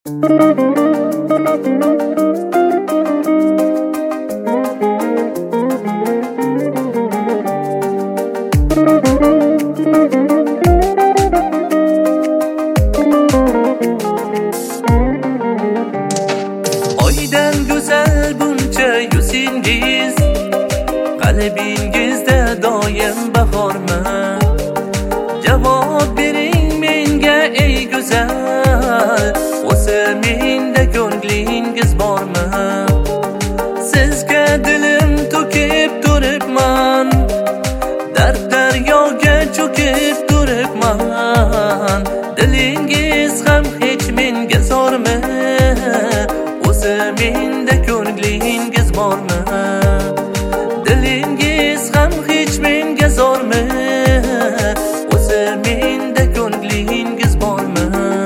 Oydan go'zal buncha yuzingiz, qalbingizda doim bahormi? Javob bering menga ey go'zal, o'zi menda ko'nglingiz bormi? Sizga dilim to'kib turibman, dard daryoga cho'kib turibman. Dilingiz ham hech menga zormi? O'zi menda ko'nglingiz bormi? Dilingiz ham hech menga zormi? O'zi menda ko'nglingiz bormi?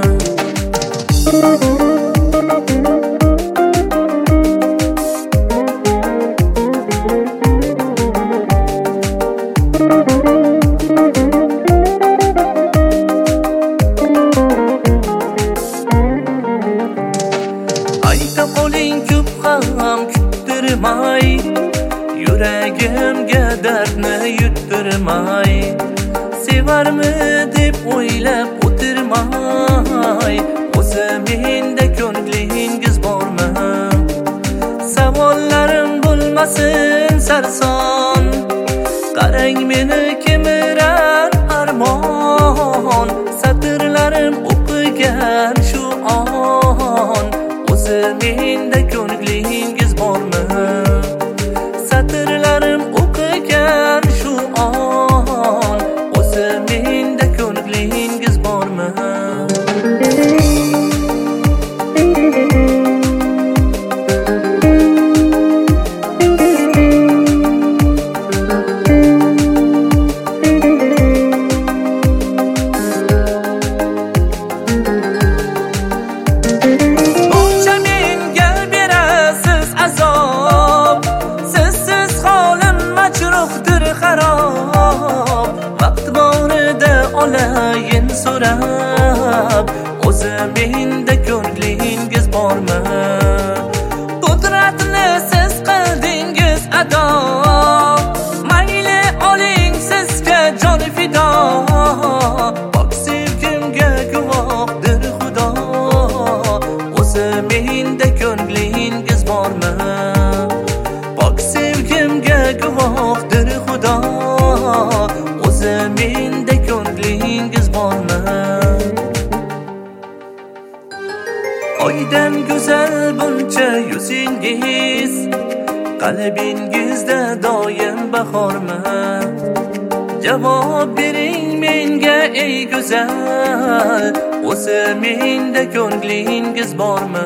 Ayta qoling ko'p ham kuttirmay, yuragimga dardni yuttirmay. Sevarmi deb o'ylab o'tirmay, o'zi menda ko'nglingiz bormi? Savollarim bo'lmasin sarson, qarang meni kemirar armon. Satrlarim o'qigan shu on, o'zi menda ko'nglingiz bormi? Satrlarim o'qigan shu on, o'zi menda ko'nglingiz bormi? Vaqt borida olayin so'rab, o'zi menda ko'nglingiz bormi? Qudratni siz qildingiz ado, mayli oling sizga jon fido. Pok sevgimga guvohdir Xudo, o'zi menda ko'nglingiz bormi? Pok sevgimga guvohdir Xudo, o'zi menda ko'nglingiz bormi? Oydan go'zal buncha yuzingiz, qalbingizda doim bahormi? Javob bering menga ey go'zal, o'zi menda ko'nglingiz bormi?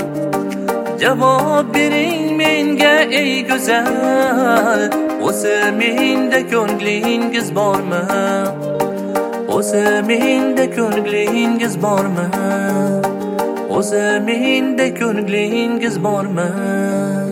Javob bering menga ey go'zal, o'zi menda ko'nglingiz bormi? O'zi menda ko'nglingiz bormi? O'zi menda ko'nglingiz bormi?